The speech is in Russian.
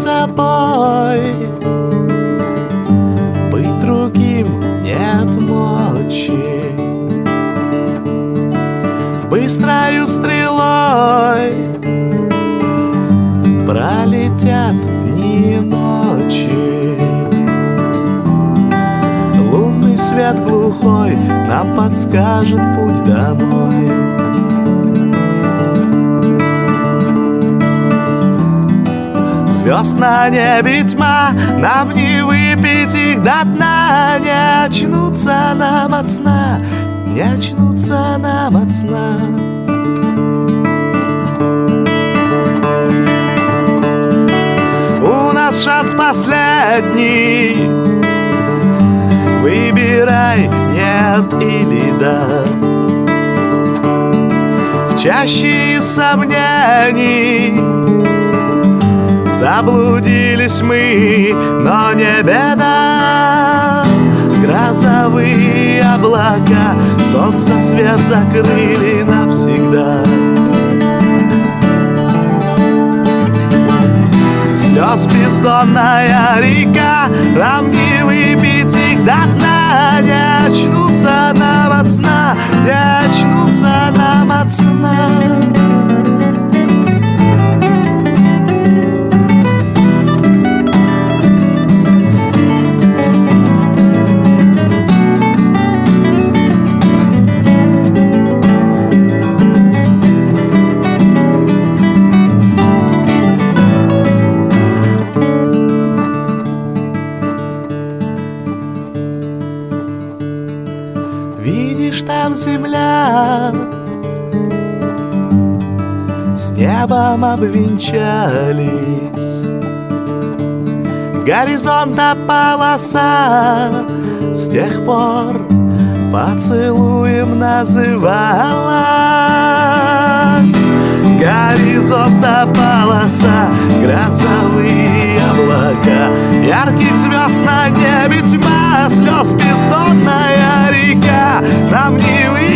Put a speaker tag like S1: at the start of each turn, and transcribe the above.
S1: собой. Быть другим нет мочи. Быстрою стрелой пролетят дни и ночи. Лунный свет глухой нам подскажет путь домой. Звезд на небе тьма, нам не выпить их до дна. Не очнуться нам от сна, не очнуться нам от сна. У нас шанс последний. Выбирай нет или да. В чаще сомнений заблудились мы, но не беда. Грозовые облака солнце свет закрыли навсегда. Слез бездонная река, нам не выпить их до дна. Не очнуться нам от сна, не очнуться нам от сна. Видишь, там земля с небом обвенчались. Горизонта полоса с тех пор поцелуем называлась. Горизонта полоса, грозовые облака, ярких звезд на небе тьма, слез бездонная река. Нам не